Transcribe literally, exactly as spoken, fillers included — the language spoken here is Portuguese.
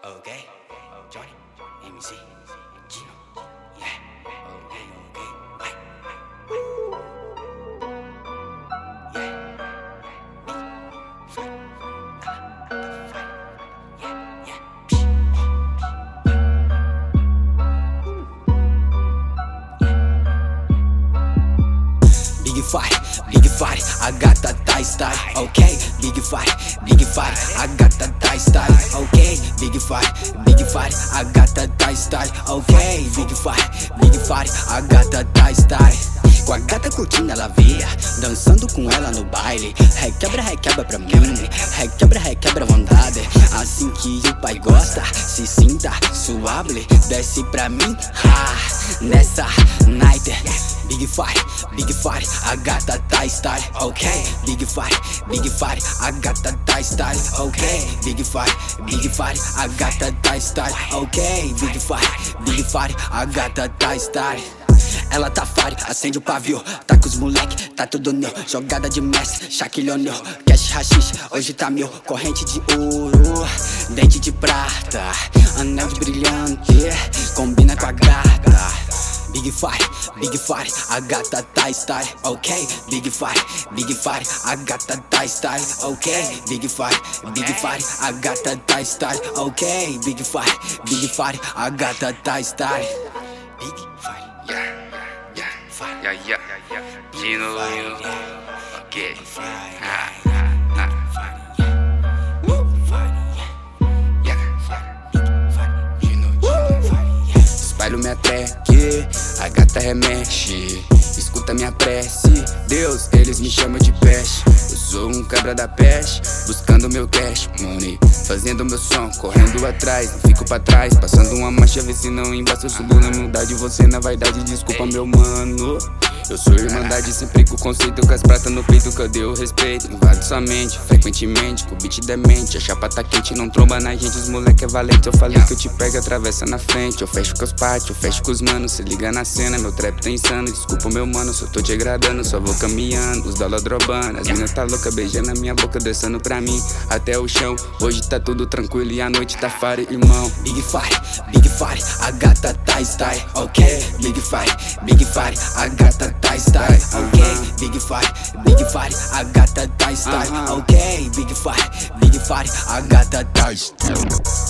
Okay, Johnny, M C, Gino, yeah, okay, okay, bye, yeah, yeah, yeah. Big fight, big fight, I got that die style, okay. Big fight, big fight, I got that die style, okay. Big fight, big fight, I got that die style, okay. Big fight, big fight, I got that die style. Com a gata curtindo ela via, dançando com ela no baile. Requebra, requebra pra mim, requebra, requebra vontade. Assim que o pai gosta, se sinta suave. Desce pra mim, ah, nessa night. Big fight, big fight, I got that die style, okay. Big fight, big fight, I got that die style, okay. Big fight, big fight, I got that die style, okay. Big fight, big fight, I got that die style. Ela tá fire, acende o pavio, tá com os moleque, tá tudo new. Jogada de mestre, Shaquille O'Neal, cash rachixe, hoje tá mil. Corrente de ouro, dente de prata, anel de brilhante, combina com a gata. Big fight, big fight, I got that die style, okay. Big fight, big fight, I got that die style, okay. Big fight, big fight, I got that die style, okay. Big fight, big fight, I got that die style. Big fight, yeah, yeah, yeah, yeah, yeah. Gino, okay. Ah, ah, espalho minha track, a gata remexe. Escuta minha prece, Deus, eles me chamam de peste. Eu sou um cabra da peste, buscando meu cash money, fazendo meu som, correndo atrás, não fico pra trás. Passando uma marcha, vê se não embaça. Eu subo na humildade, você na vaidade. Desculpa meu mano, eu sou irmandade, sempre com conceito, com as pratas no peito. Cadê o respeito? Invado sua mente, frequentemente, com o beat demente. A chapa tá quente, não tromba na gente, os moleque é valente. Eu falei que eu te pego, atravessa na frente. Eu fecho com os pátio, eu fecho com os manos. Se liga na cena, meu trap tá insano. Desculpa meu mano, só tô te agradando, só vou caminhando. Os dólar drobando, as mina tá louca, beijando a minha boca, descendo pra mim até o chão. Hoje tá tudo tranquilo e a noite tá fire, irmão. Big fight, big fight, I got that die style, okay. Big fight, big fight, I got that die style, okay. Big fight, big fight, I got that die style, okay. Big fight, big fight, I got that die style.